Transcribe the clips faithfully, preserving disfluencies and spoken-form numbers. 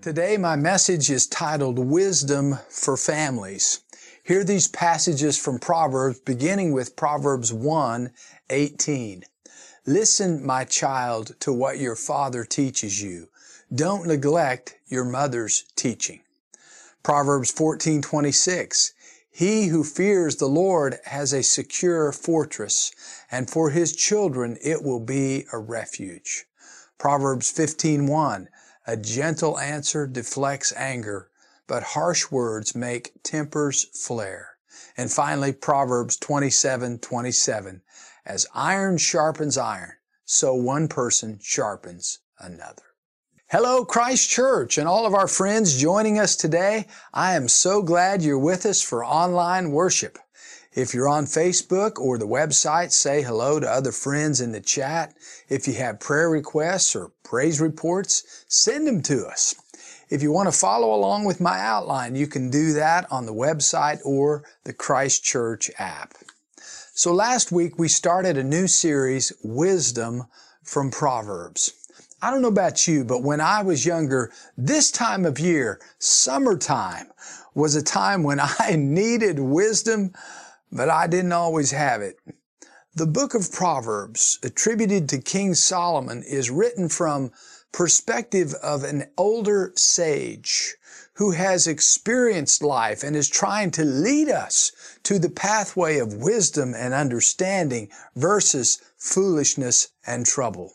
Today my message is titled Wisdom for Families. Hear these passages from Proverbs, beginning with Proverbs one eighteen. Listen, my child, to what your father teaches you. Don't neglect your mother's teaching. Proverbs fourteen twenty-six. He who fears the Lord has a secure fortress, and for his children it will be a refuge. Proverbs fifteen one. A gentle answer deflects anger, but harsh words make tempers flare. And finally, Proverbs twenty-seven twenty-seven. As iron sharpens iron, so one person sharpens another. Hello, Christ Church, and all of our friends joining us today. I am so glad you're with us for online worship. If you're on Facebook or the website, say hello to other friends in the chat. If you have prayer requests or praise reports, send them to us. If you want to follow along with my outline, you can do that on the website or the Christ Church app. So last week we started a new series, Wisdom from Proverbs. I don't know about you, but when I was younger, this time of year, summertime, was a time when I needed wisdom, but I didn't always have it. The book of Proverbs, attributed to King Solomon, is written from perspective of an older sage who has experienced life and is trying to lead us to the pathway of wisdom and understanding versus foolishness and trouble.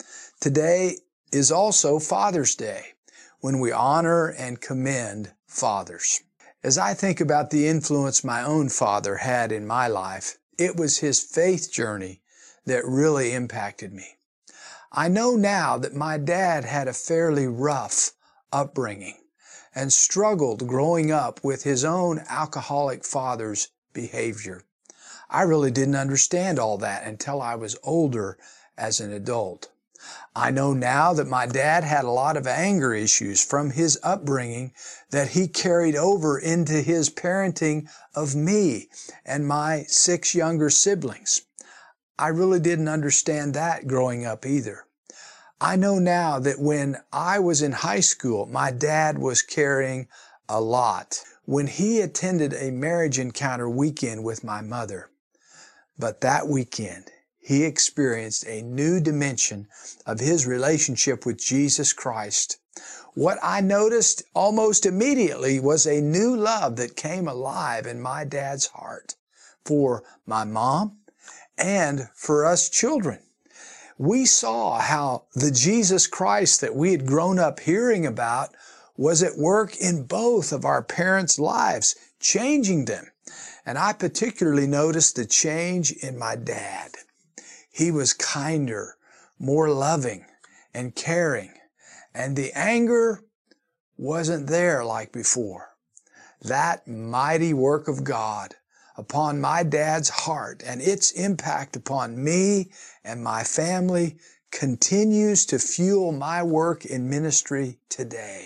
Today is also Father's Day, when we honor and commend fathers. As I think about the influence my own father had in my life, it was his faith journey that really impacted me. I know now that my dad had a fairly rough upbringing and struggled growing up with his own alcoholic father's behavior. I really didn't understand all that until I was older as an adult. I know now that my dad had a lot of anger issues from his upbringing that he carried over into his parenting of me and my six younger siblings. I really didn't understand that growing up either. I know now that when I was in high school, my dad was carrying a lot when he attended a marriage encounter weekend with my mother. But that weekend, he experienced a new dimension of his relationship with Jesus Christ. What I noticed almost immediately was a new love that came alive in my dad's heart for my mom and for us children. We saw how the Jesus Christ that we had grown up hearing about was at work in both of our parents' lives, changing them. And I particularly noticed the change in my dad. He was kinder, more loving, and caring, and the anger wasn't there like before. That mighty work of God upon my dad's heart and its impact upon me and my family continues to fuel my work in ministry today.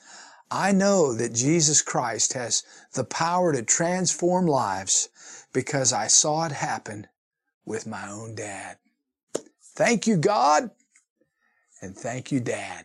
I know that Jesus Christ has the power to transform lives because I saw it happen with my own dad. Thank you, God, and thank you, Dad.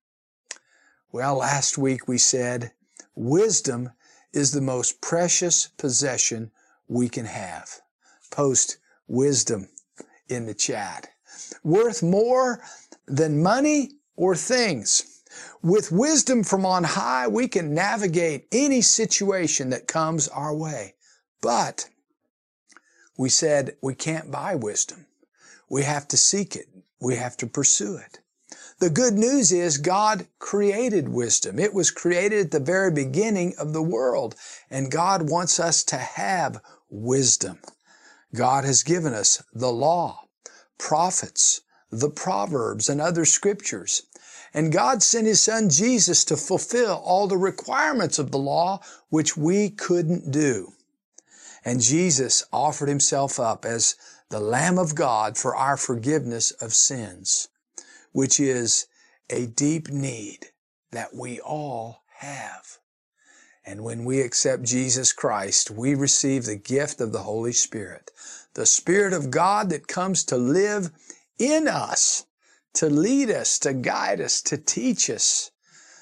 Well, last week we said wisdom is the most precious possession we can have. Post wisdom in the chat. Worth more than money or things. With wisdom from on high, we can navigate any situation that comes our way. But we said we can't buy wisdom. We have to seek it. We have to pursue it. The good news is God created wisdom. It was created at the very beginning of the world, and God wants us to have wisdom. God has given us the law, prophets, the Proverbs, and other scriptures. And God sent His Son Jesus to fulfill all the requirements of the law which we couldn't do. And Jesus offered Himself up as the Lamb of God for our forgiveness of sins, which is a deep need that we all have. And when we accept Jesus Christ, we receive the gift of the Holy Spirit, the Spirit of God that comes to live in us, to lead us, to guide us, to teach us,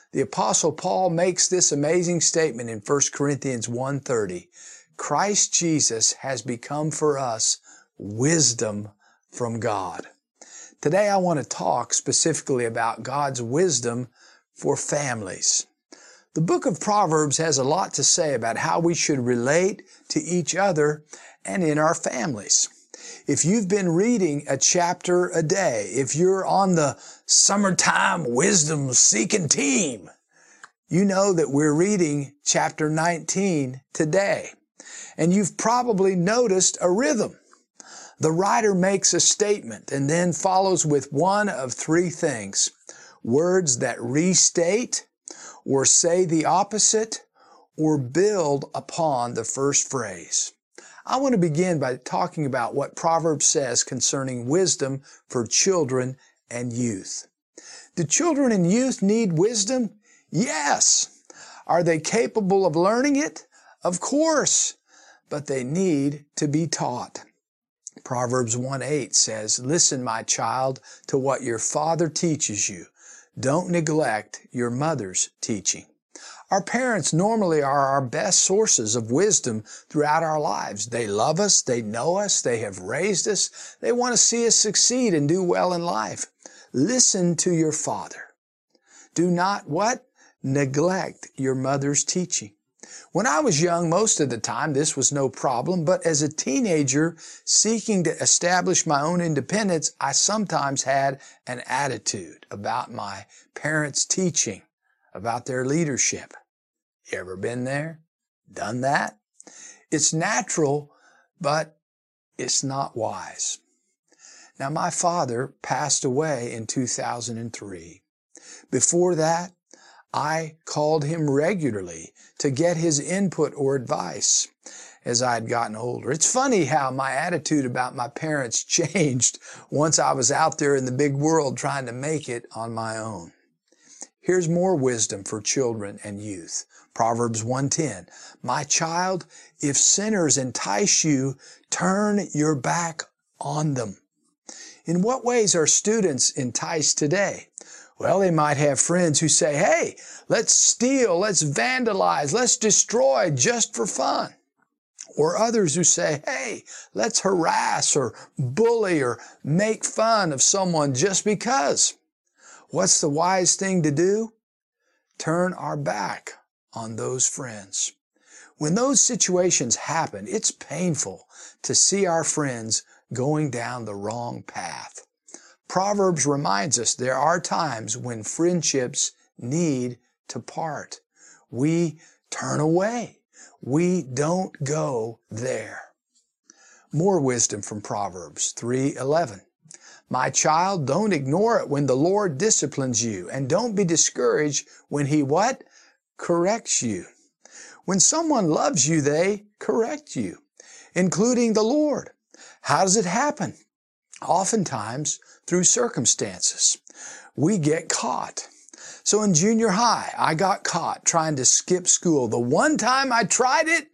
The Apostle Paul makes this amazing statement in First Corinthians one thirty. Christ Jesus has become for us wisdom from God. Today I want to talk specifically about God's wisdom for families. The book of Proverbs has a lot to say about how we should relate to each other and in our families. If you've been reading a chapter a day, if you're on the summertime wisdom seeking team, you know that we're reading chapter nineteen today. And you've probably noticed a rhythm. The writer makes a statement and then follows with one of three things: words that restate, or say the opposite, or build upon the first phrase. I want to begin by talking about what Proverbs says concerning wisdom for children and youth. Do children and youth need wisdom? Yes. Are they capable of learning it? Of course. But they need to be taught. Proverbs one eight says, "Listen, my child, to what your father teaches you. Don't neglect your mother's teaching." Our parents normally are our best sources of wisdom throughout our lives. They love us, they know us, they have raised us, they want to see us succeed and do well in life. Listen to your father. Do not what? Neglect your mother's teaching. When I was young, most of the time this was no problem, but as a teenager seeking to establish my own independence, I sometimes had an attitude about my parents' teaching, about their leadership. You ever been there? Done that? It's natural, but it's not wise. Now, my father passed away in two thousand three. Before that, I called him regularly to get his input or advice as I had gotten older. It's funny how my attitude about my parents changed once I was out there in the big world trying to make it on my own. Here's more wisdom for children and youth. Proverbs one ten, "My child, if sinners entice you, turn your back on them." In what ways are students enticed today? Well, they might have friends who say, "Hey, let's steal, let's vandalize, let's destroy just for fun." Or others who say, "Hey, let's harass or bully or make fun of someone just because." What's the wise thing to do? Turn our back on those friends. When those situations happen, it's painful to see our friends going down the wrong path. Proverbs reminds us there are times when friendships need to part. We turn away. We don't go there. More wisdom from Proverbs three eleven. "My child, don't ignore it when the Lord disciplines you, and don't be discouraged when He" what? "Corrects you." When someone loves you, they correct you, including the Lord. How does it happen? Oftentimes through circumstances. We get caught. So in junior high, I got caught trying to skip school. The one time I tried it,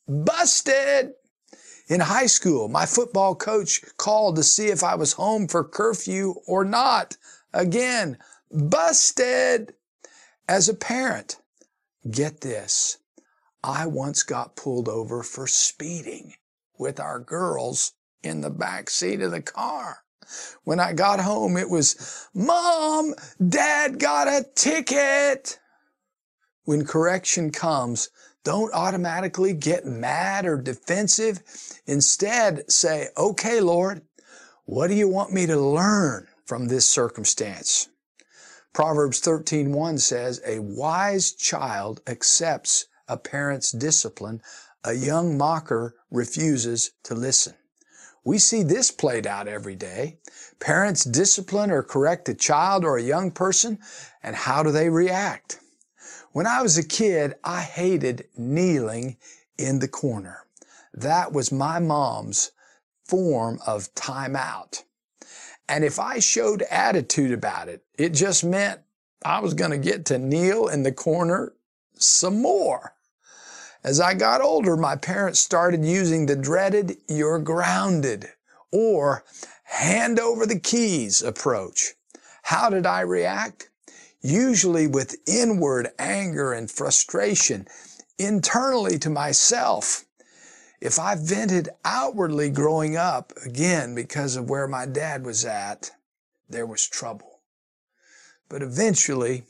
busted. In high school, my football coach called to see if I was home for curfew or not. Again, busted. As a parent, get this, I once got pulled over for speeding with our girls in the back seat of the car. When I got home, it was, "Mom, Dad got a ticket." When correction comes, don't automatically get mad or defensive. Instead, say, "Okay, Lord, what do you want me to learn from this circumstance?" Proverbs thirteen one says, "A wise child accepts a parent's discipline. A young mocker refuses to listen." We see this played out every day. Parents discipline or correct a child or a young person, and how do they react? When I was a kid, I hated kneeling in the corner. That was my mom's form of timeout. And if I showed attitude about it, it just meant I was going to get to kneel in the corner some more. As I got older, my parents started using the dreaded "you're grounded" or "hand over the keys" approach. How did I react? usually with inward anger and frustration internally to myself. If I vented outwardly growing up, again, because of where my dad was at, there was trouble. But eventually,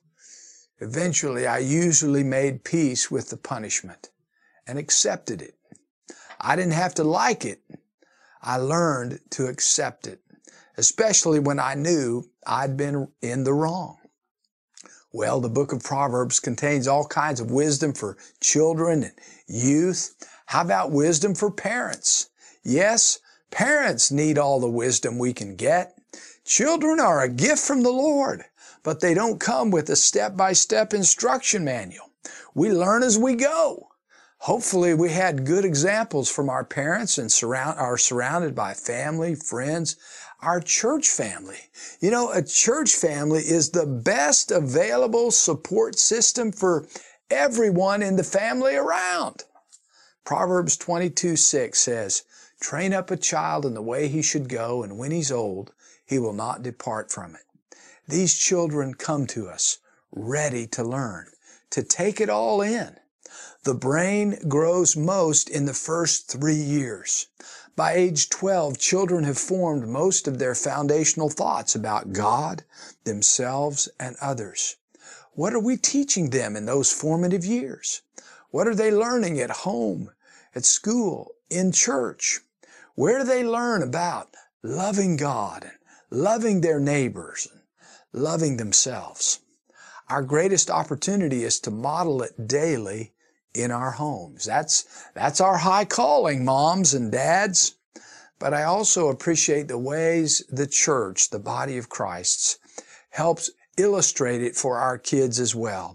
eventually I usually made peace with the punishment and accepted it. I didn't have to like it. I learned to accept it, especially when I knew I'd been in the wrong. Well, the book of Proverbs contains all kinds of wisdom for children and youth. How about wisdom for parents? Yes, parents need all the wisdom we can get. Children are a gift from the Lord, but they don't come with a step-by-step instruction manual. We learn as we go. Hopefully we had good examples from our parents and surround, are surrounded by family, friends, our church family. You know, a church family is the best available support system for everyone in the family around. Proverbs twenty-two six says, "Train up a child in the way he should go, and when he's old, he will not depart from it." These children come to us ready to learn, to take it all in. The brain grows most in the first three years. By age twelve, children have formed most of their foundational thoughts about God, themselves, and others. What are we teaching them in those formative years? What are they learning at home, at school, in church? Where do they learn about loving God and loving their neighbors and loving themselves? Our greatest opportunity is to model it daily in our homes. That's, that's our high calling, moms and dads. But I also appreciate the ways the church, the body of Christ, helps illustrate it for our kids as well.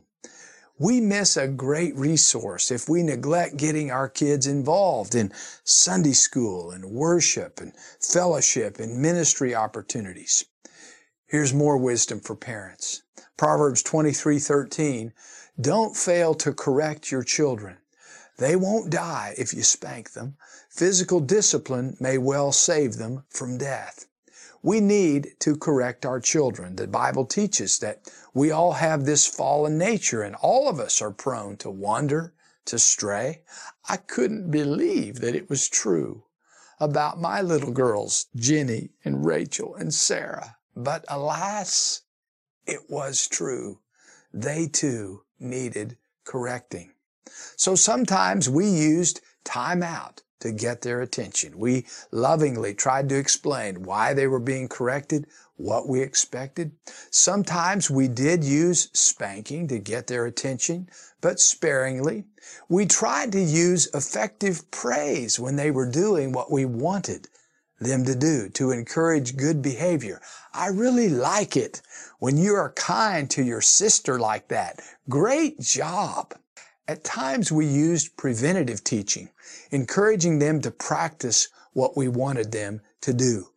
We miss a great resource if we neglect getting our kids involved in Sunday school and worship and fellowship and ministry opportunities. Here's more wisdom for parents. Proverbs twenty-three thirteen, "Don't fail to correct your children. They won't die if you spank them. Physical discipline may well save them from death." We need to correct our children. The Bible teaches that we all have this fallen nature and all of us are prone to wander, to stray. I couldn't believe that it was true about my little girls, Jenny and Rachel and Sarah. But alas, it was true. They too needed correcting. So sometimes we used time out to get their attention. We lovingly tried to explain why they were being corrected, what we expected. Sometimes we did use spanking to get their attention, but sparingly. We tried to use effective praise when they were doing what we wanted them to do, to encourage good behavior. "I really like it when you are kind to your sister like that. Great job." At times we used preventative teaching, encouraging them to practice what we wanted them to do.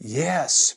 Yes,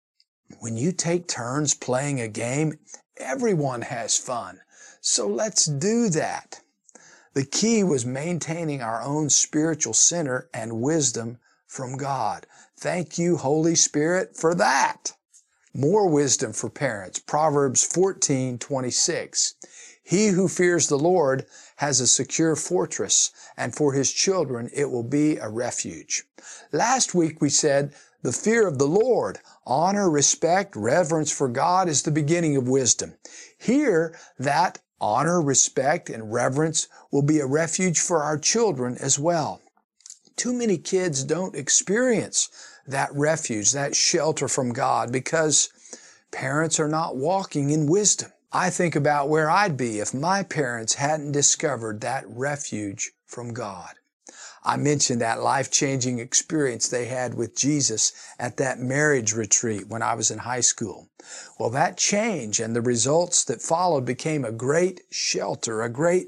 when you take turns playing a game, everyone has fun. So let's do that. The key was maintaining our own spiritual center and wisdom from God. Thank you, Holy Spirit, for that. More wisdom for parents. Proverbs fourteen twenty-six. "He who fears the Lord has a secure fortress, and for his children it will be a refuge." Last week we said the fear of the Lord, honor, respect, reverence for God is the beginning of wisdom. Here, that honor, respect, and reverence will be a refuge for our children as well. Too many kids don't experience that refuge, that shelter from God, because parents are not walking in wisdom. I think about where I'd be if my parents hadn't discovered that refuge from God. I mentioned that life-changing experience they had with Jesus at that marriage retreat when I was in high school. Well, that change and the results that followed became a great shelter, a great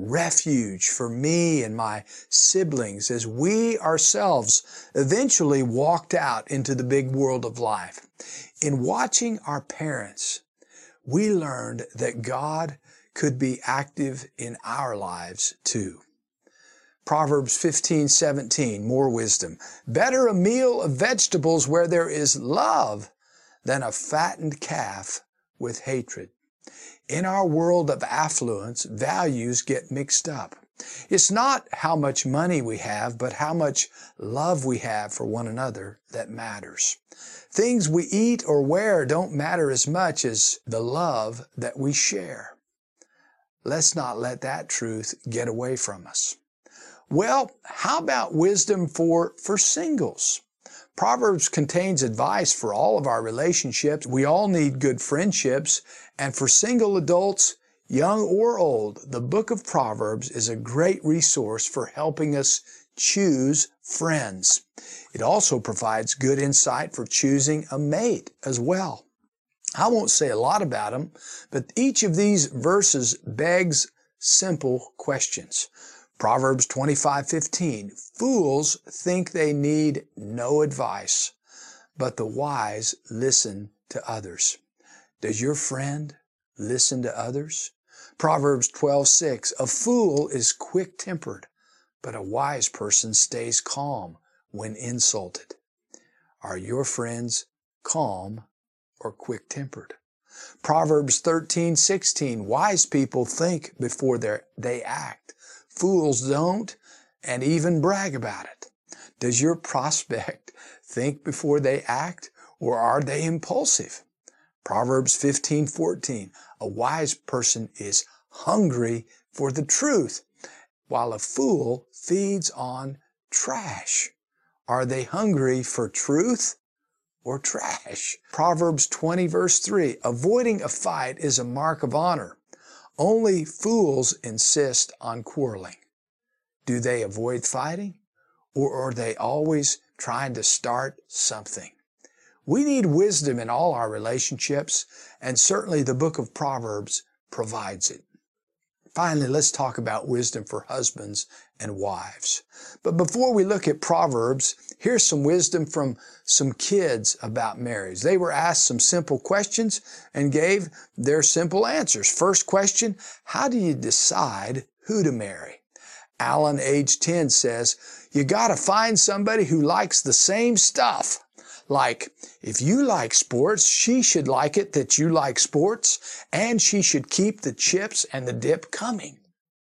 refuge for me and my siblings as we ourselves eventually walked out into the big world of life. In watching our parents, we learned that God could be active in our lives too. Proverbs fifteen seventeen, more wisdom. "Better a meal of vegetables where there is love than a fattened calf with hatred." In our world of affluence, values get mixed up. It's not how much money we have, but how much love we have for one another that matters. Things we eat or wear don't matter as much as the love that we share. Let's not let that truth get away from us. Well, how about wisdom for, for singles? Proverbs contains advice for all of our relationships. We all need good friendships. And for single adults, young or old, the book of Proverbs is a great resource for helping us choose friends. It also provides good insight for choosing a mate as well. I won't say a lot about them, but each of these verses begs simple questions. Proverbs twenty-five fifteen, fools think they need no advice, but the wise listen to others. Does your friend listen to others? Proverbs twelve six, a fool is quick-tempered, but a wise person stays calm when insulted. Are your friends calm or quick-tempered? Proverbs thirteen sixteen, wise people think before they act. Fools don't, and even brag about it. Does your prospect think before they act, or are they impulsive? Proverbs fifteen fourteen, a wise person is hungry for the truth, while a fool feeds on trash. Are they hungry for truth or trash? Proverbs twenty verse three, avoiding a fight is a mark of honor. Only fools insist on quarreling. Do they avoid fighting, or are they always trying to start something? We need wisdom in all our relationships, and certainly the book of Proverbs provides it. Finally, let's talk about wisdom for husbands and wives. But before we look at Proverbs, here's some wisdom from some kids about marriage. They were asked some simple questions and gave their simple answers. First question, how do you decide who to marry? Alan, age ten, says, you gotta find somebody who likes the same stuff. Like, if you like sports, she should like it that you like sports, and she should keep the chips and the dip coming.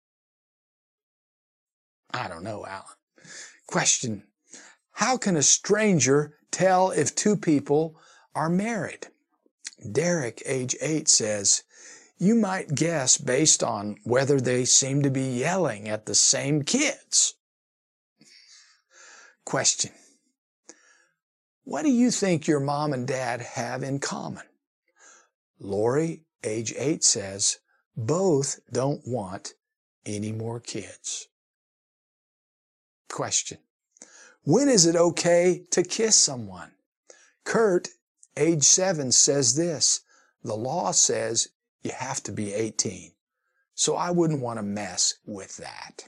I don't know, Alan. Question, how can a stranger tell if two people are married? Derek, age eight, says, you might guess based on whether they seem to be yelling at the same kids. Question, what do you think your mom and dad have in common? Lori, age eight, says, both don't want any more kids. Question, when is it okay to kiss someone? Kurt, age seven, says this, the law says you have to be eighteen, so I wouldn't want to mess with that.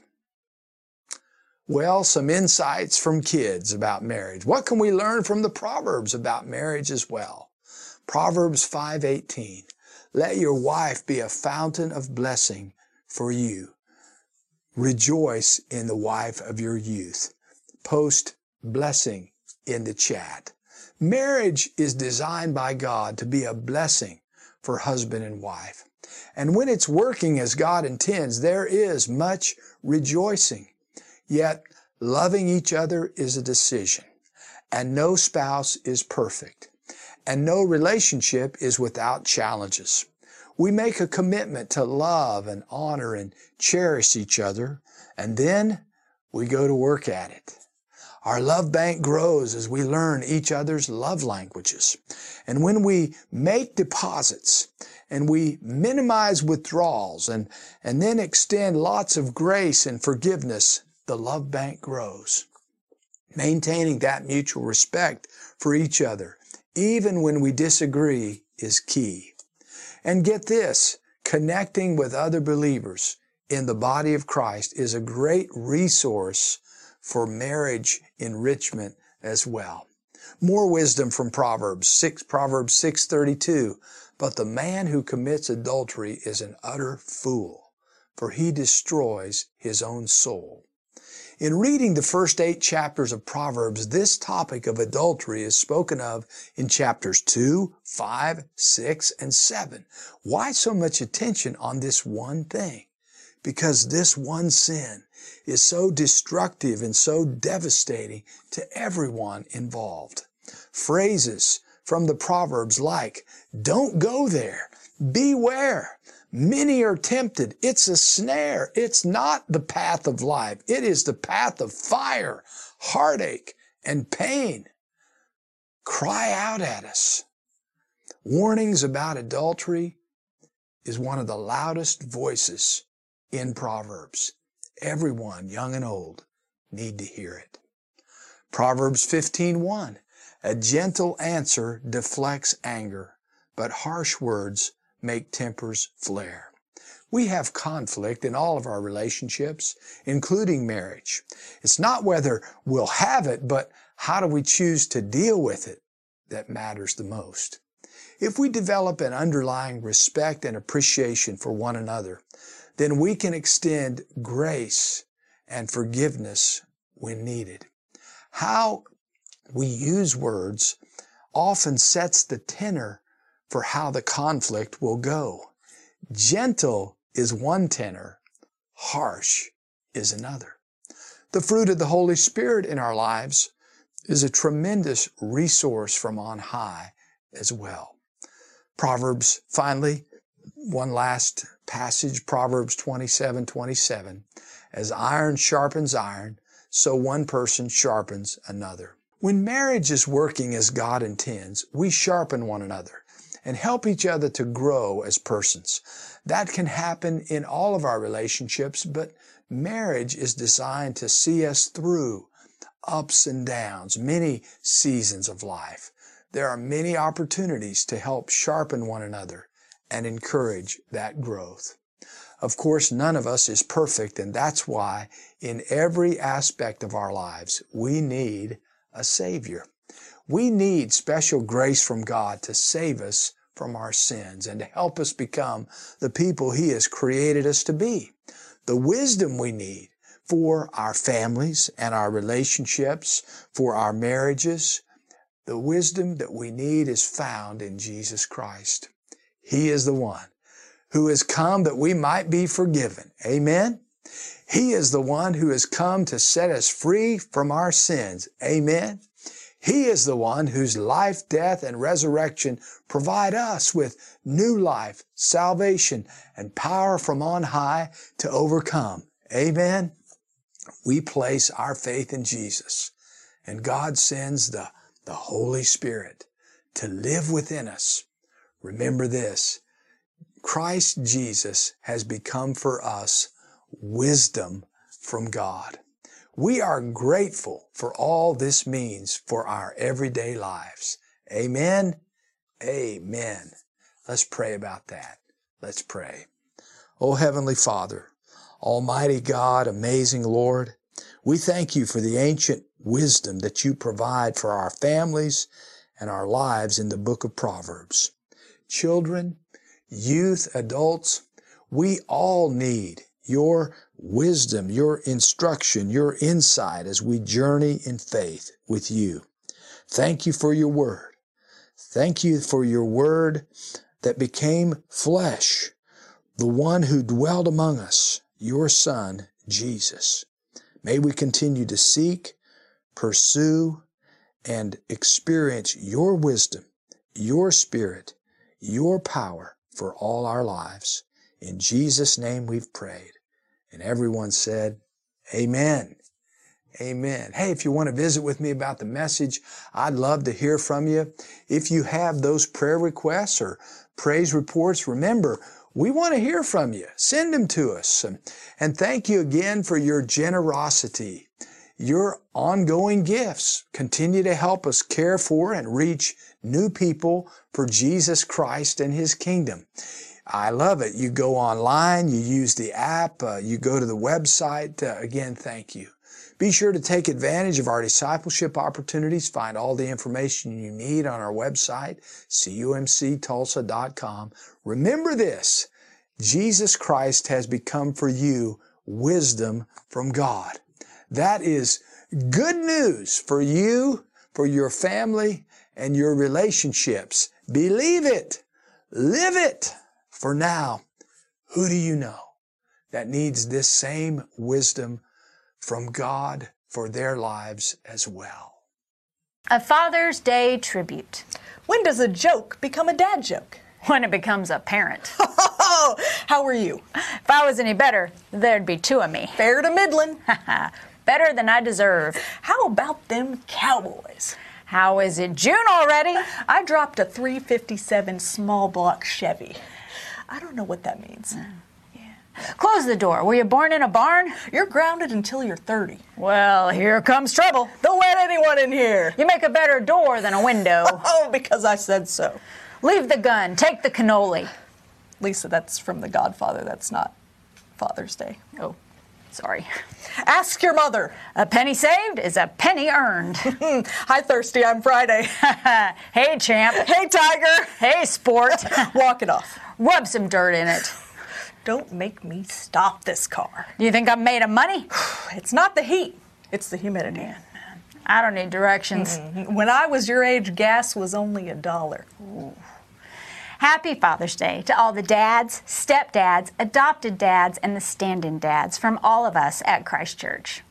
Well, some insights from kids about marriage. What can we learn from the Proverbs about marriage as well? Proverbs five eighteen, let your wife be a fountain of blessing for you. Rejoice in the wife of your youth. Post blessing in the chat. Marriage is designed by God to be a blessing for husband and wife. And when it's working as God intends, there is much rejoicing. Yet, loving each other is a decision, and no spouse is perfect, and no relationship is without challenges. We make a commitment to love and honor and cherish each other, and then we go to work at it. Our love bank grows as we learn each other's love languages. And when we make deposits and we minimize withdrawals and, and then extend lots of grace and forgiveness, the love bank grows. Maintaining that mutual respect for each other, even when we disagree, is key. And get this, connecting with other believers in the body of Christ is a great resource for marriage enrichment as well. More wisdom from Proverbs six, Proverbs six thirty-two. But the man who commits adultery is an utter fool, for he destroys his own soul. In reading the first eight chapters of Proverbs, this topic of adultery is spoken of in chapters two, five, six, and seven. Why so much attention on this one thing? Because this one sin is so destructive and so devastating to everyone involved. Phrases from the Proverbs like, "Don't go there," "Beware," "Many are tempted," "It's a snare," "It's not the path of life," "It is the path of fire," heartache, and pain cry out at us. Warnings about adultery is one of the loudest voices in Proverbs. Everyone, young and old, need to hear it. Proverbs fifteen one, "A gentle answer deflects anger, but harsh words make tempers flare." We have conflict in all of our relationships, including marriage. It's not whether we'll have it, but how do we choose to deal with it that matters the most. If we develop an underlying respect and appreciation for one another, then we can extend grace and forgiveness when needed. How we use words often sets the tenor for how the conflict will go. Gentle is one tenor, harsh is another. The fruit of the Holy Spirit in our lives is a tremendous resource from on high as well. Proverbs, finally, one last passage, Proverbs twenty-seven twenty-seven. "As iron sharpens iron, so one person sharpens another." When marriage is working as God intends, we sharpen one another and help each other to grow as persons. That can happen in all of our relationships, but marriage is designed to see us through ups and downs, many seasons of life. There are many opportunities to help sharpen one another and encourage that growth. Of course, none of us is perfect, and that's why in every aspect of our lives, we need a Savior. We need special grace from God to save us from our sins and to help us become the people He has created us to be. The wisdom we need for our families and our relationships, for our marriages, the wisdom that we need is found in Jesus Christ. He is the one who has come that we might be forgiven. Amen? He is the one who has come to set us free from our sins. Amen? He is the one whose life, death, and resurrection provide us with new life, salvation, and power from on high to overcome. Amen? We place our faith in Jesus, and God sends the, the Holy Spirit to live within us. Remember this, Christ Jesus has become for us wisdom from God. We are grateful for all this means for our everyday lives. Amen? Amen. Let's pray about that. Let's pray. Oh, Heavenly Father, Almighty God, amazing Lord, we thank You for the ancient wisdom that You provide for our families and our lives in the book of Proverbs. Children, youth, adults, we all need Your wisdom, Your instruction, Your insight as we journey in faith with You. Thank You for Your word. Thank You for Your word that became flesh, the one who dwelled among us, Your Son, Jesus. May we continue to seek, pursue, and experience Your wisdom, Your Spirit, Your power for all our lives. In Jesus' name we've prayed. And everyone said, Amen. Amen. Hey, if you want to visit with me about the message, I'd love to hear from you. If you have those prayer requests or praise reports, remember, we want to hear from you. Send them to us. And thank you again for your generosity. Your ongoing gifts continue to help us care for and reach new people for Jesus Christ and His kingdom. I love it. You go online, you use the app, uh, you go to the website. Uh, again, thank you. Be sure to take advantage of our discipleship opportunities. Find all the information you need on our website, C U M C Tulsa dot com. Remember this, Jesus Christ has become for you wisdom from God. That is good news for you, for your family, and your relationships. Believe it. Live it. For now, who do you know that needs this same wisdom from God for their lives as well? A Father's Day tribute. When does a joke become a dad joke? When it becomes a parent. How are you? If I was any better, there'd be two of me. Fair to middling. Better than I deserve. How about them Cowboys? How is it June already? I dropped a three fifty-seven small block Chevy. I don't know what that means. Mm. Yeah. Close the door. Were you born in a barn? You're grounded until you're thirty. Well, here comes trouble. Don't let anyone in here. You make a better door than a window. Oh, because I said so. Leave the gun. Take the cannoli. Lisa, that's from The Godfather. That's not Father's Day. Oh, sorry. Ask your mother. A penny saved is a penny earned. Hi, Thirsty. I'm Friday. Hey, champ. Hey, Tiger. Hey, sport. Walk it off. Rub some dirt in it. Don't make me stop this car. Do you think I'm made of money? It's not the heat. It's the humidity. Man, man. I don't need directions. Mm-hmm. When I was your age, gas was only a dollar. Ooh. Happy Father's Day to all the dads, stepdads, adopted dads, and the stand-in dads from all of us at Christ Church.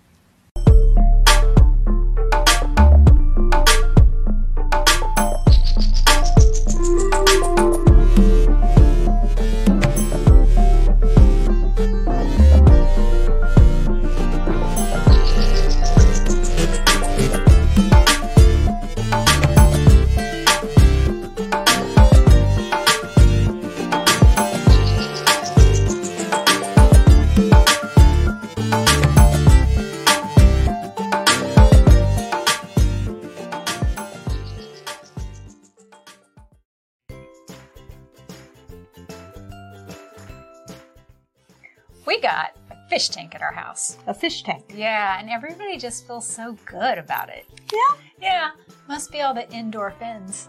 We got a fish tank at our house. A fish tank? Yeah, and everybody just feels so good about it. Yeah? Yeah, must be all the endorphins.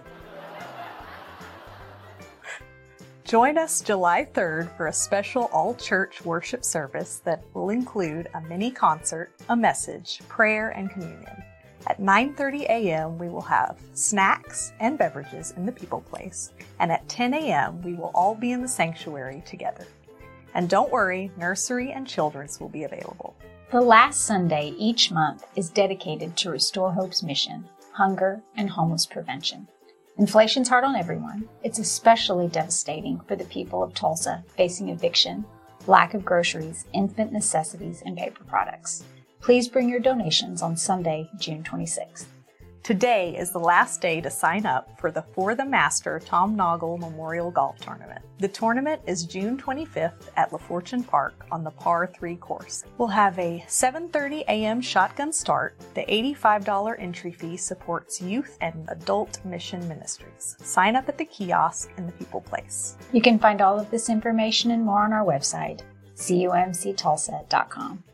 Join us July third for a special all-church worship service that will include a mini concert, a message, prayer, and communion. At nine thirty a.m. we will have snacks and beverages in the People Place, and at ten a.m. we will all be in the sanctuary together. And don't worry, nursery and children's will be available. The last Sunday each month is dedicated to Restore Hope's mission, hunger and homeless prevention. Inflation's hard on everyone. It's especially devastating for the people of Tulsa facing eviction, lack of groceries, infant necessities, and paper products. Please bring your donations on Sunday, June twenty-sixth. Today is the last day to sign up for the For the Master Tom Noggle Memorial Golf Tournament. The tournament is June twenty-fifth at La Fortune Park on the Par three course. We'll have a seven thirty a.m. shotgun start. The eighty-five dollars entry fee supports youth and adult mission ministries. Sign up at the kiosk in the People Place. You can find all of this information and more on our website, C U M C Tulsa dot com.